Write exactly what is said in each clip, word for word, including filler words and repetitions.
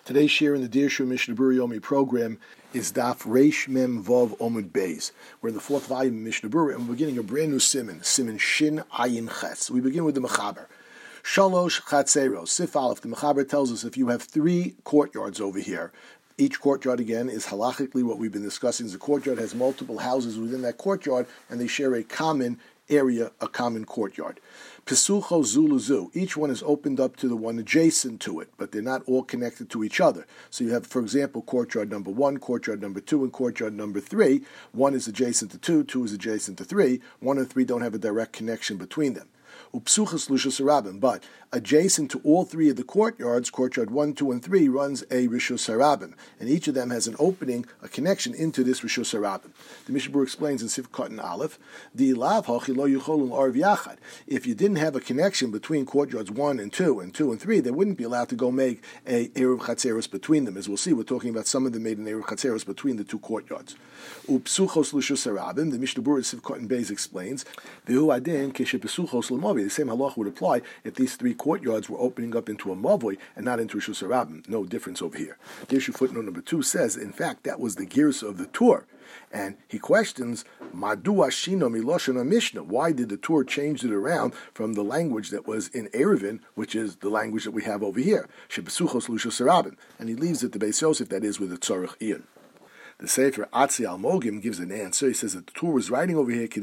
Today's share in the Dirshu Mishnah Berurah Yomi program is Daf Reish Mem Vav Omud Beis. We're in the fourth volume of Mishnah Berurah, and we're beginning a brand new siman, siman Shin Ayin Ches. We begin with the Mechaber. Shalosh Chatzeros, Sif Aleph. The Mechaber tells us if you have three courtyards over here, each courtyard, again, is halachically what we've been discussing. The courtyard has multiple houses within that courtyard, and they share a common area, a common courtyard. Pesucho Zuluzu. Each one is opened up to the one adjacent to it, but they're not all connected to each other. So you have, for example, courtyard number one, courtyard number two, and courtyard number three. One is adjacent to two, two is adjacent to three. One and three don't have a direct connection between them. Upsuchas Lushus Harabim, but adjacent to all three of the courtyards, courtyard one, two, and three, runs a Rishus Harabim, and each of them has an opening, a connection into this Rishus Harabim. The Mishnah Berurah explains in Sif Katan Aleph, the Lav Hachi Lo Yucholun Arv Yachad. If you didn't have a connection between courtyards one and two, and two and three, they wouldn't be allowed to go make a Eruv Chatzeros between them. As we'll see, we're talking about some of them made an Eruv Chatzeros between the two courtyards. Upsuchos Lushus Harabim, the Mishnah Berurah Sif Katan Beis explains, V'hu Adin Keshe Pesuchos L'Mavi. The same halach would apply if these three courtyards were opening up into a mavoi and not into Rishus Harabim. No difference over here. The issue footnote number two says, in fact, that was the gears of the Tur. And he questions, Madua Shino Miloshana Mishnah. Why did the Tur change it around from the language that was in Eruvin, which is the language that we have over here? Shebesuchos Lushus Harabim. And he leaves it to Beis Yosef, that is with the Tzorach Ian. The Sefer Atzi Al Mogim gives an answer. He says that the Tur was writing over here,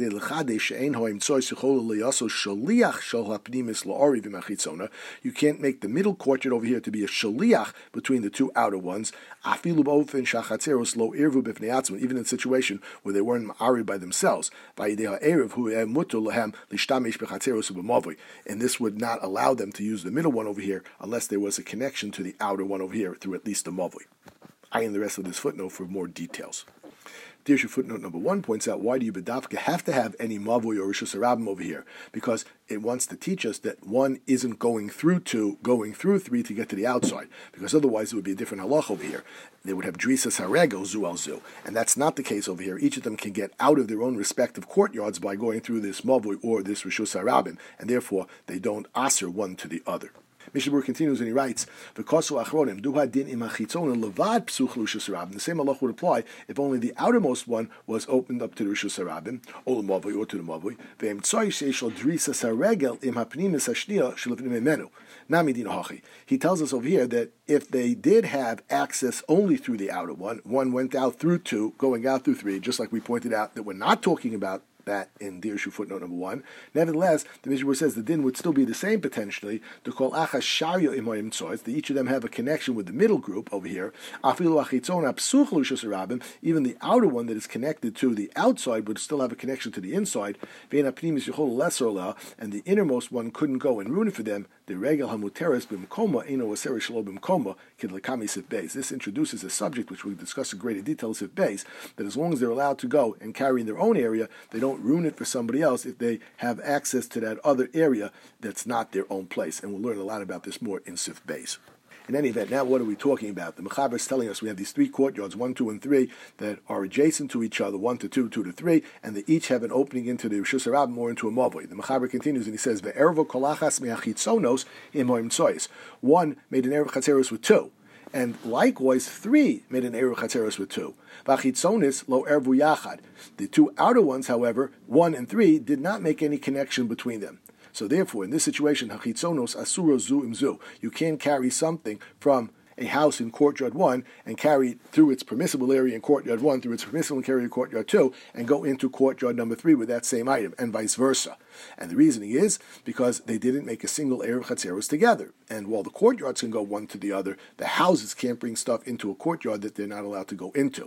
you can't make the middle courtyard over here to be a shaliach between the two outer ones, even in a situation where they weren't ma'ari by themselves. And this would not allow them to use the middle one over here unless there was a connection to the outer one over here through at least the mavoi. I in the rest of this footnote for more details. Dirshu footnote number one points out, why do you bedafka have to have any mavoi or rishus harabim over here? Because it wants to teach us that one isn't going through two, going through three to get to the outside. Because otherwise it would be a different halach over here. They would have drisas harego zu al zu, and that's not the case over here. Each of them can get out of their own respective courtyards by going through this mavoi or this rishus harabim, and therefore they don't aser one to the other. Mishnah Berurah continues and he writes, "V'kosu achronim duha din im hachitzon levad psuch Rishus Harabim." The same halach would apply if only the outermost one was opened up to the Rishus Harabim, or the mavoi, or to the mavoi. Ve'emtzoi sheishol drisas haregel im hapnimis hashniya shelafnim emenu. Nami din hachi. He tells us over here that if they did have access only through the outer one, one went out through two, going out through three, just like we pointed out that we're not talking about that in Dirshu footnote number one. Nevertheless, the Mishnah says the din would still be the same potentially to call achas sharya imoyim tzoyz. That each of them have a connection with the middle group over here. Afilu achitzon apsuch lushus harabim. Even the outer one that is connected to the outside would still have a connection to the inside. Ve'en apnimis yichol lesser la, and the innermost one couldn't go and ruin it for them. The regel hamuteres b'mkoma eno aseri shelo b'mkoma kid lekami sif beis. This introduces a subject which we discuss in greater detail sif beis, that as long as they're allowed to go and carry in their own area, they don't ruin it for somebody else if they have access to that other area that's not their own place. And we'll learn a lot about this more in Sif Beis. In any event, now what are we talking about? The Mechaber is telling us we have these three courtyards, one, two, and three, that are adjacent to each other, one to two, two to three, and they each have an opening into the Rishus Harabim or into a mavoi. The Mechaber continues and he says, "Ve'ervo kolachas me'achitzonos imoim tzoyis." One made an erev chatzeros with two. And likewise, three made an eruv chatzeros with two. V'achitzonis lo ervu yachad. The two outer ones, however, one and three, did not make any connection between them. So therefore, in this situation, hachitzonos asuro zu imzu. You can't carry something from a house in courtyard one and carry it through its permissible area in courtyard one, through its permissible area in courtyard two, and go into courtyard number three with that same item, and vice versa. And the reasoning is because they didn't make a single eruv chatzeros together. And while the courtyards can go one to the other, the houses can't bring stuff into a courtyard that they're not allowed to go into.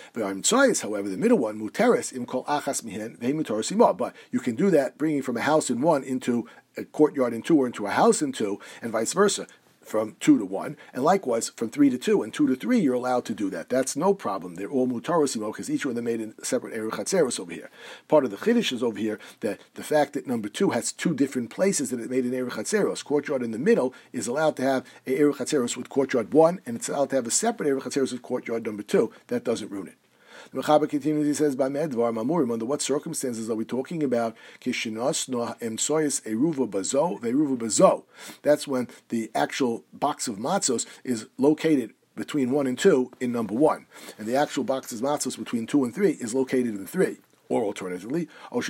However, the middle one, muteres im kol achas mihen ve'muteres ima. But you can do that, bringing from a house in one into a courtyard in two, or into a house in two, and vice versa, from two to one, and likewise from three to two and two to three, you're allowed to do that. That's no problem. They're all mutarosimo because each one of them made a separate eruv chatzeros over here. Part of the chiddush is over here that the fact that number two has two different places that it made an eruv chatzeros. Courtyard in the middle is allowed to have a eruv chatzeros with courtyard one, and it's allowed to have a separate eruv chatzeros with courtyard number two. That doesn't ruin it. The Mechaber continues, he says, Ba'medvar Mamurim, under what circumstances are we talking about? Kishinos no emsoyes eruva bazo ve'eruva bazo. That's when the actual box of matzos is located between one and two in number one, and the actual box of matzos between two and three is located in three. Or alternatively, or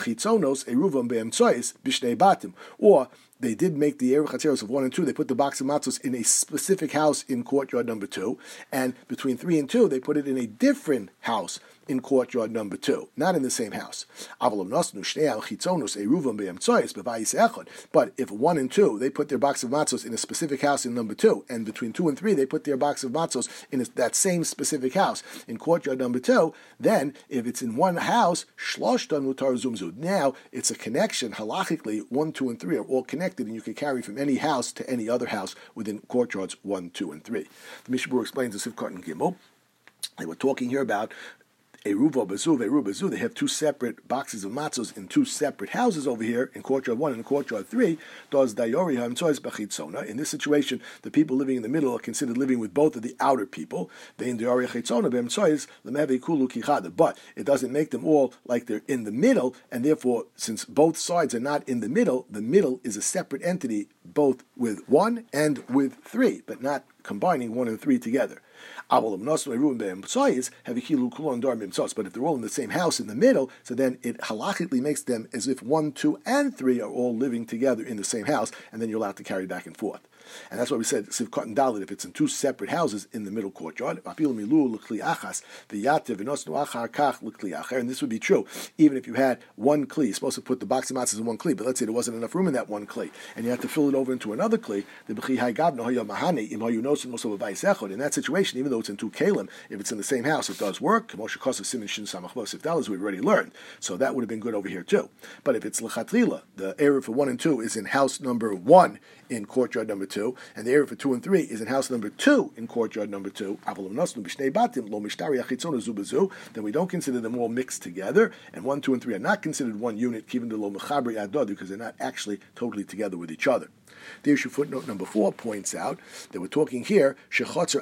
they did make the Erev Chatzeros of one and two. They put the box of matzos in a specific house in courtyard number two, and between three and two, they put it in a different house in courtyard number two, not in the same house. But if one and two, they put their box of matzos in a specific house in number two, and between two and three, they put their box of matzos in that same specific house in courtyard number two, then if it's in one house, shloshtan mutar zumzud. Now it's a connection halachically. One, two, and three are all connected, and you can carry from any house to any other house within courtyards one, two, and three. The Mishnah Berurah explains the Sivkot and Gimel. They were talking here about Eruva Bazu, Eruva Bazu. They have two separate boxes of matzos in two separate houses over here in courtyard one and courtyard three. Does Dayori Hamtzois Bachitzona. In this situation, the people living in the middle are considered living with both of the outer people. But it doesn't make them all like they're in the middle, and therefore, since both sides are not in the middle, the middle is a separate entity, both with one and with three, but not combining one and three together. But if they're all in the same house in the middle, so then it halachically makes them as if one, two, and three are all living together in the same house, and then you're allowed to carry back and forth. And that's why we said Sivkot and Dalit, if it's in two separate houses in the middle courtyard, and this would be true even if you had one kli. You're supposed to put the box of matzahs in one kli, but let's say there wasn't enough room in that one kli, and you had to fill it over into another kli. In that situation, even though it's in two kalim, if it's in the same house, it does work. If dollars we've already learned, so that would have been good over here too. But if it's lechatrila, the area for one and two is in house number one in courtyard number two, and the area for two and three is in house number two in courtyard number two, then we don't consider them all mixed together, and one, two, and three are not considered one unit, because they're not actually totally together with each other. The issue footnote number four points out that we're talking here, as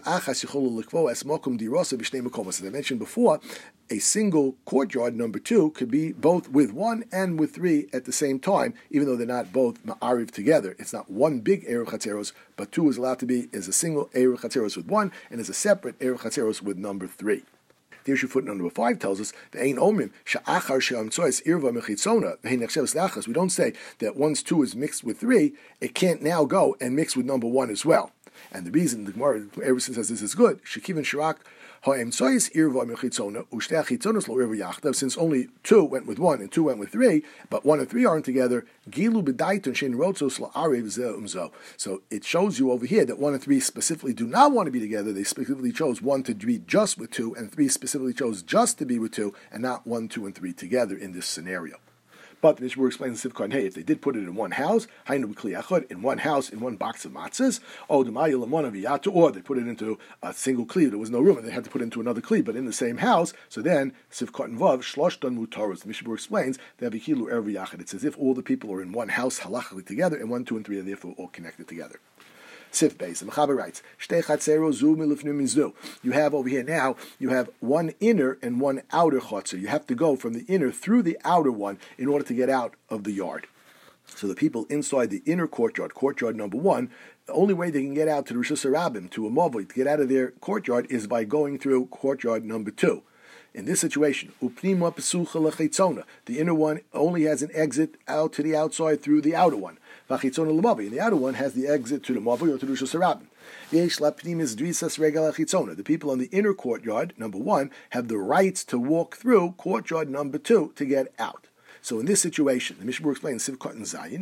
I mentioned before, a single courtyard, number two, could be both with one and with three at the same time, even though they're not both ma'ariv together. It's not one big Erev Chatzeros, but two is allowed to be as a single Erev Chatzeros with one, and as a separate Erev Chatzeros with number three. The issue footnote number five tells us that we don't say that once two is mixed with three, it can't now go and mix with number one as well. And the reason the Gemara ever since says this is good, Shekivin Shirak. Since only two went with one and two went with three, but one and three aren't together, so it shows you over here that one and three specifically do not want to be together. They specifically chose one to be just with two, and three specifically chose just to be with two, and not one, two, and three together in this scenario. But the Mishnah explains the Sivkot, hey, if they did put it in one house, in one house, in one box of matzahs, or they put it into a single kli, there was no room, and they had to put it into another kli, but in the same house, so then, Sivkot and Vav, shloshtan mutaros. The Mishnah explains, it's as if all the people are in one house halachically together, and one, two, and three are therefore all connected together. Sif Beis. The Mechaber writes, you have over here now, you have one inner and one outer chotzer. You have to go from the inner through the outer one in order to get out of the yard. So the people inside the inner courtyard, courtyard number one, the only way they can get out to the Rosh Hashanah, to a Mavli, to get out of their courtyard is by going through courtyard number two. In this situation, the inner one only has an exit out to the outside through the outer one. And the outer one has the exit to the Mavli or to the Rosh Hashanah. The people on the inner courtyard, number one, have the rights to walk through courtyard number two to get out. So in this situation, the Mishnah explains Sivkot and Zayin,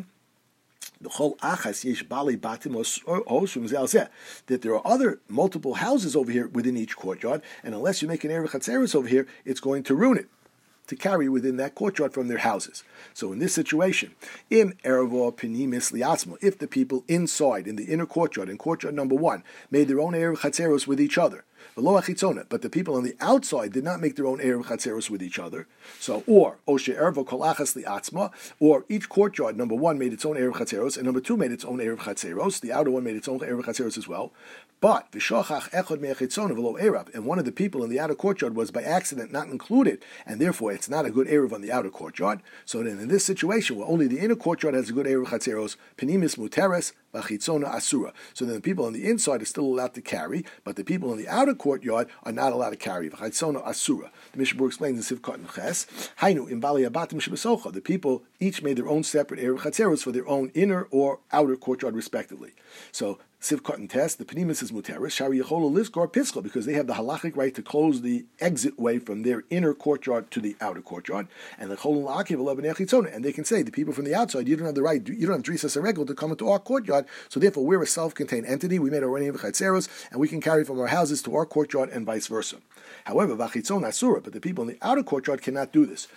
that there are other multiple houses over here within each courtyard, and unless you make an Erev Chatzeros over here, it's going to ruin it to carry within that courtyard from their houses. So in this situation, im eravo pinimis liatzmo, if the people inside in the inner courtyard, in courtyard number one, made their own Erev Chatzeros with each other, but the people on the outside did not make their own Erev Chatzeros with each other. So, or Oshe Ervo Kol Achas Liatzma, or each courtyard, number one made its own Erev Chatzeros, and number two made its own Erev Chatzeros. The outer one made its own Erev Chatzeros as well. But V'shachach Echad Me'achitzona V'lo Erev, and one of the people in the outer courtyard was by accident not included, and therefore it's not a good Erev on the outer courtyard. So then, in this situation, where only the inner courtyard has a good Erev Chatzeros, Penimis Muteres, v'chitzona asura. So then the people on the inside are still allowed to carry, but the people in the outer courtyard are not allowed to carry. V'chitzona asura. The Mishnah Berurah explains in Sivkot and Ches, Hainu im bali abatim shebesocha. The people each made their own separate erev chatzeros for their own inner or outer courtyard, respectively. So Sivkot and Test, the Penimis is Muteris, Shari Yecholo Lizkor Pischa, because they have the halachic right to close the exit way from their inner courtyard to the outer courtyard. And the Cholon La'akiv Eleven Echitzona, and they can say, the people from the outside, you don't have the right, you don't have Drisas Aregel to come into our courtyard, so therefore we're a self-contained entity, we made our own Chatzeros, and we can carry from our houses to our courtyard and vice versa. However, Vachitzon Asura, but the people in the outer courtyard cannot do this.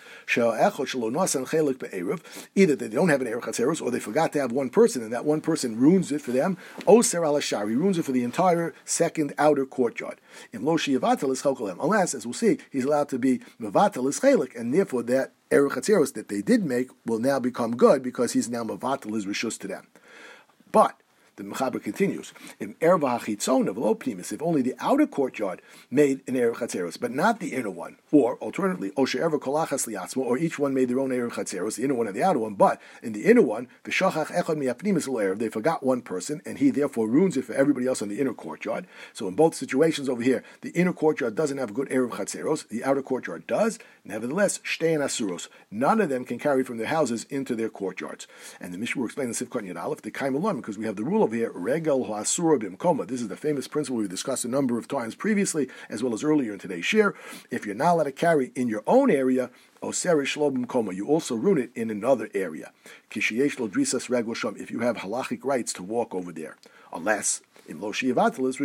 Either they don't have an Erev Chatzeros, or they forgot to have one person, and that one person ruins it for them, Oser al Ashari, ruins it for the entire second outer courtyard. Unless, as we'll see, he's allowed to be Mevatel is Chelik, and therefore that Erev Chatzeros that they did make will now become good because he's now Mevatel is Rishus to them. But the Mechaber continues, if if only the outer courtyard made an Erev Chatzeros, but not the inner one, or alternatively, or each one made their own Erev Chatzeros, the inner one and the outer one, but in the inner one, they forgot one person, and he therefore ruins it for everybody else on the inner courtyard. So in both situations over here, the inner courtyard doesn't have a good Erev Chatzeros, the outer courtyard does. Nevertheless, Shtein Asuros, none of them can carry from their houses into their courtyards. And the Mishnah explains in Sivkot Yud Aleph, the Kaim Alon, because we have the rule of here, Regel Ha'asura Bimkoma. This is the famous principle we discussed a number of times previously, as well as earlier in today's shir. If you're not allowed to carry in your own area, Oserish Lo Bimkoma, you also ruin it in another area. Kishiyesh Lo Drisas Regel Sham, if you have halachic rights to walk over there. Unless, unless the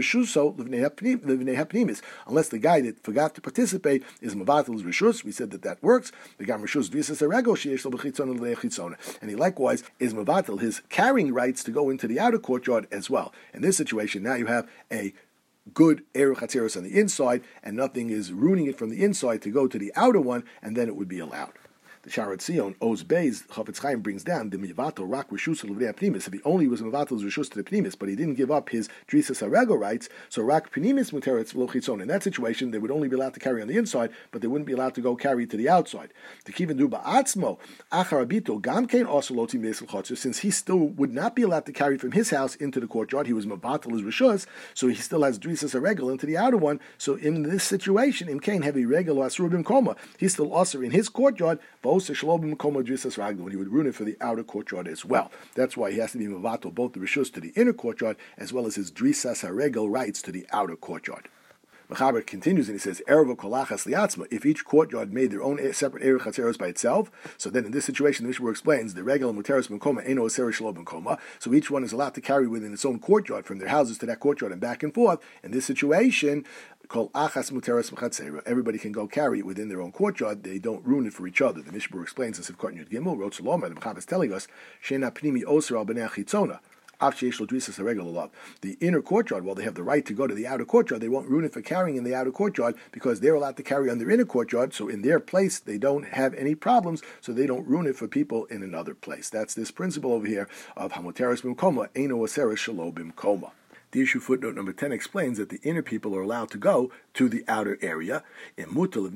guy that forgot to participate is Mavatel Rishus, we said that that works. The guy Rishus Drisas Regel Sheyesh Lo B'chitzona Le'chitzona, and he likewise is Mavatel his carrying rights to go into the outer courtyard as well. In this situation, now you have a good Erev Chatzeros on the inside, and nothing is ruining it from the inside to go to the outer one, and then it would be allowed. The Sharat Sion, Oz Beis, Chafetz Chaim brings down the Mivato Rak Rishus L'Vnei Pnimis. If he only was Mivato's Rishus to the Pnimis, but he didn't give up his Drisas Harego rights, so Rak Pnimis Muteretz Lo Chitzon. In that situation, they would only be allowed to carry on the inside, but they wouldn't be allowed to go carry to the outside. The Kivan Du Ba'atzmo, Acharabito, Gam Kein Osoloti Mesel Chotzer, since he still would not be allowed to carry from his house into the courtyard, he was Mivato Rishus, so he still has Drisas Harego into the outer one. So in this situation, in Kain Heavy Regel Asrubim Koma, he's still also in his courtyard, Vos Shalobim Koma Drisas Raglo, and he would ruin it for the outer courtyard as well. That's why he has to be Mavato, both the Rishus to the inner courtyard, as well as his Drisas Haregel rights to the outer courtyard. Mechaber continues and he says, Erev kolachas liatzma. If each courtyard made their own separate Erev Chatzeros by itself, so then in this situation, the Mishnah explains the Regel and Muteris B'Koma Eino Aser Shelo B'Koma. So each one is allowed to carry within its own courtyard from their houses to that courtyard and back and forth. In this situation, called Achas Muteris B'Chatzera, everybody can go carry it within their own courtyard. They don't ruin it for each other. The Mishnah explains in Sivkot Yud Gimel, wrote Salom, and the Mechaber is telling us, Shena Pnimi Oser Al B'nei Achitzona. The inner courtyard, while they have the right to go to the outer courtyard, they won't ruin it for carrying in the outer courtyard because they're allowed to carry on their inner courtyard, so in their place they don't have any problems, so they don't ruin it for people in another place. That's this principle over here of Hamoteris Bimkoma, Eino Aseres Shelo Bimkoma. The issue footnote number ten explains that the inner people are allowed to go to the outer area. But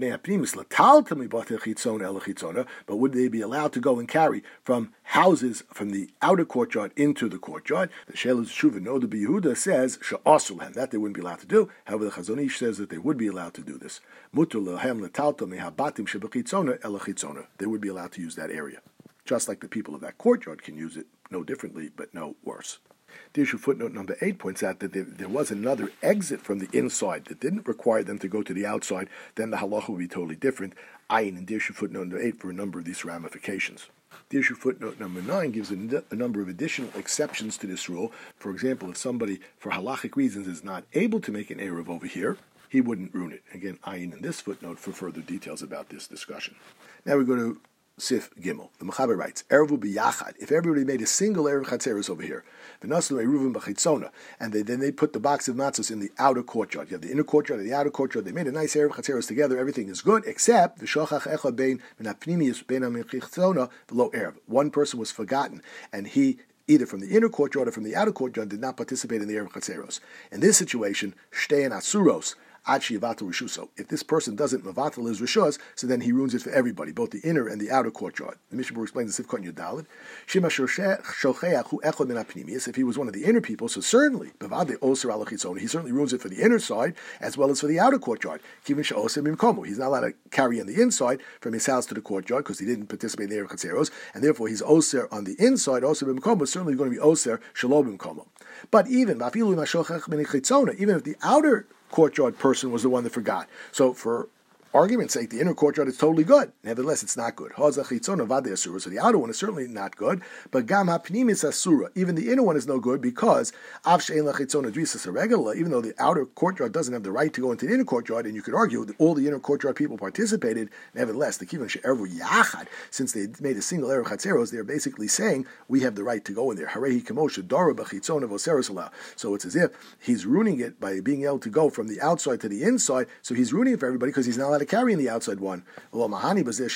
would they be allowed to go and carry from houses from the outer courtyard into the courtyard? The Shelah Shuvah Noda B'Yehuda says she'asulhem, that they wouldn't be allowed to do. However, the Chazon Ish says that they would be allowed to do this. They would be allowed to use that area, just like the people of that courtyard can use it, no differently, but no worse. The issue footnote number eight points out that there, there was another exit from the inside that didn't require them to go to the outside. Then the halacha would be totally different. Ayin in the issue footnote number eight for a number of these ramifications. The issue footnote number nine gives a, a number of additional exceptions to this rule. For example, if somebody, for halachic reasons, is not able to make an erev over here, he wouldn't ruin it. Again, ayin in this footnote for further details about this discussion. Now we go to Sif Gimel. The Mechaber writes, Erevu b'yachad. If everybody made a single Erev Chatzeros over here, v'nasu eruvim b'chitzona, and they, then they put the box of matzos in the outer courtyard. You have the inner courtyard and the outer courtyard. They made a nice Erev Chatzeros together. Everything is good, except v'shochach echad bein v'napnimius bein ha'mechitzona v'lo Erev. One person was forgotten, and he either from the inner courtyard or from the outer courtyard did not participate in the Erev Chatzeros. In this situation, shtein asuros, ad she'yavatel rishuso. If this person doesn't mavatel his rishus, so then he ruins it for everybody, both the inner and the outer courtyard. The Mishnah Berurah explains the Sifkot Yudalid. Shema shocheach hu echad min hapnimius. If he was one of the inner people, so certainly bevade oser ala chitzona. He certainly ruins it for the inner side as well as for the outer courtyard. Kivin she'oser bimkomo. He's not allowed to carry on the inside from his house to the courtyard because he didn't participate in the erev chatzeros, and therefore he's oser on the inside. Oser bimkomo is certainly going to be oser shalom bimkomo. But even even if the outer courtyard person was the one that forgot, so for argument's sake, the inner courtyard is totally good. Nevertheless, it's not good. So the outer one is certainly not good, but gam hapnimis asura, even the inner one is no good because even though the outer courtyard doesn't have the right to go into the inner courtyard, and you could argue that all the inner courtyard people participated, nevertheless, the kivan she'ervu yachad, since they made a single erev chatzeros, they're basically saying we have the right to go in there. Harehi kamosha dara b'chitzona v'oseros. So it's as if he's ruining it by being able to go from the outside to the inside. So he's ruining it for everybody because he's not allowed to carry in the outside one. They don't have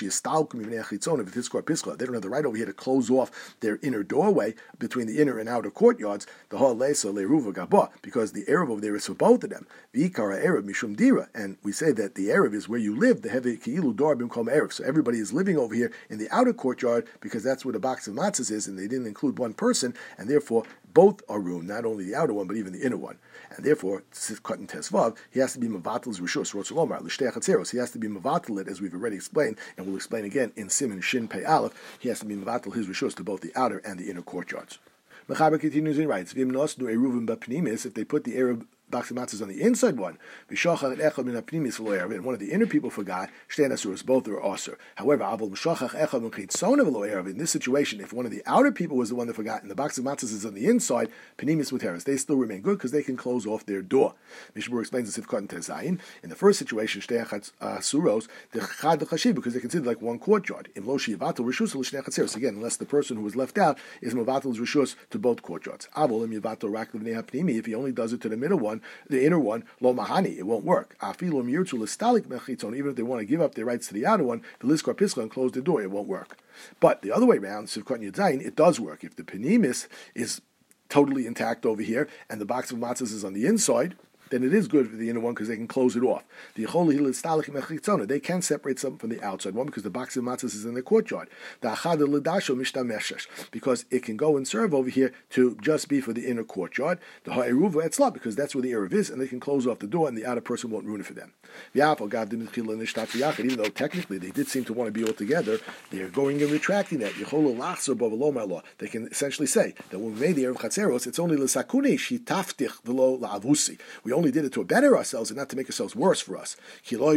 the right over here to close off their inner doorway between the inner and outer courtyards, because the Erev over there is for both of them. And we say that the Erev is where you live, so everybody is living over here in the outer courtyard because that's where the box of matzahs is, and they didn't include one person, and therefore both are ruined, not only the outer one, but even the inner one. And therefore, cut in Tesvav, he has to be Mavatal's Rishus, Rotzolomar, L'shtei Chatzeros. He has to be Mavatal it, as we've already explained, and we'll explain again in Siman Shin Pei Aleph. He has to be Mavatal his Rishus to both the outer and the inner courtyards. Mechaber continues and writes, if they put the Arab box of matzahs on the inside one, and one of the inner people forgot, both are osir. However, in this situation, if one of the outer people was the one that forgot and the box of matzahs is on the inside, pnimis with teres, they still remain good because they can close off their door. Mishnah Berurah explains this if cotton tezayin. In the first situation, suros, because they consider like one courtyard. Again, unless the person who was left out is mavatal's rishus to both courtyards. If he only does it to the middle one, the inner one, lo mahani, it won't work. Even if they want to give up their rights to the outer one, the liskar pischa and close the door, it won't work. But the other way around, it does work. If the penimis is totally intact over here and the box of matzahs is on the inside, then it is good for the inner one because they can close it off. They can separate something from the outside one because the box of matzahs is in the courtyard. Because it can go and serve over here to just be for the inner courtyard. Because that's where the Erev is, and they can close off the door and the outer person won't ruin it for them. Even though technically they did seem to want to be all together, they're going and retracting that. They can essentially say that when we made the Erev Chatzeros, it's only l'sakuni shitaftich v'lo la'avusi. We only did it to better ourselves and not to make ourselves worse for us. Because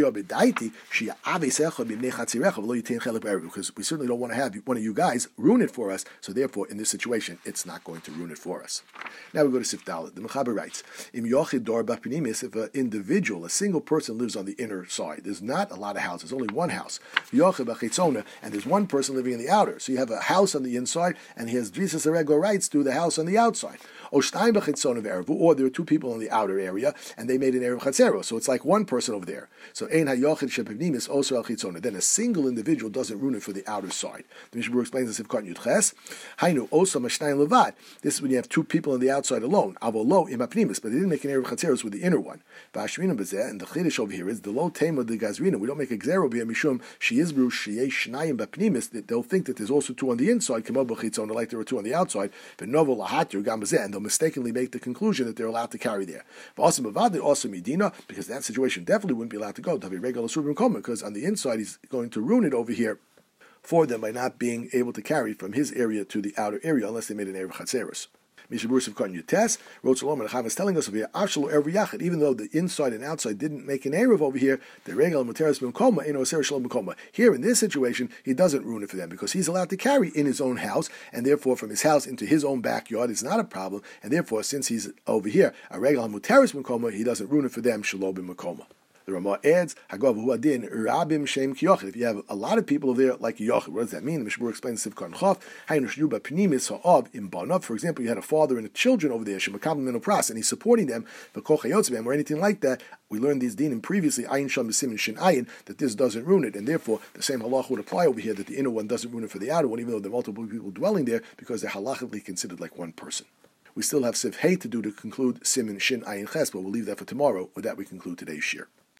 we certainly don't want to have one of you guys ruin it for us, so therefore in this situation it's not going to ruin it for us. Now we go to Sif Dalet. The Mechaber writes, if an individual, a single person lives on the inner side, there's not a lot of houses, only one house, and there's one person living in the outer, so you have a house on the inside and he has Drisas Arego rights to the house on the outside. Or there are two people in the outer area, and they made an Erev Chatzero, so it's like one person over there. So Ein HaYochid Shepivnimis Osir Al Chitzona. Then a single individual doesn't ruin it for the outer side. The Mishnah Berurah explains this if Katan Yudches. Hainu Osa Mashnayim Levad. This is when you have two people on the outside alone. Avolo Im HaPnimis, but they didn't make an Erev Chatzeros with the inner one. V'Ashrinam Bezeh, and the Chiddush over here is the low tema de Gazrina. We don't make a Gzero B'Yam Mishum Sheyizbru Sheyei Shnayim BaPnimis. They'll think that there's also two on the inside, Kemo B'Chitzona, like there were two on the outside. V'Novo Lahatir Gam Bezeh, and they'll mistakenly make the conclusion that they're allowed to carry there. Also Medina, because that situation definitely wouldn't be allowed to go. Because on the inside he's going to ruin it over here for them by not being able to carry from his area to the outer area unless they made an Erev Chatzeros. Mishnah Berurah Katan Yutes wrote Shalom and Chaim is telling us over here, even though the inside and outside didn't make an Erev over here, the Regal Muteres B'Mkoma, Eno Aser Shalom B'Mkoma. Here in this situation, he doesn't ruin it for them because he's allowed to carry in his own house, and therefore from his house into his own backyard is not a problem, and therefore since he's over here, a Regal Muteres B'Mkoma, he doesn't ruin it for them, Shalom B'Mkoma. The Ramah adds, Hagav Hu Adin Rabim Shem Kiyochid. If you have a lot of people over there like Yochid, what does that mean? The Mishnah Berurah explains Sivkan Chof. Haynu Shyuba Pnimis Ha'av Im Banav. For example, you had a father and a children over there, Shemakabel Minu Pras, and he's supporting them, V'Kol Chayotzbem or anything like that. We learned these dinim previously, Ayin Sham B'Simin Shin Ayin, that this doesn't ruin it, and therefore the same halach would apply over here that the inner one doesn't ruin it for the outer one, even though there are multiple people dwelling there, because they're halachically considered like one person. We still have Sif Hey to do to conclude Siman Shin Ayin Ches, but we'll leave that for tomorrow. With that, we conclude today's shir.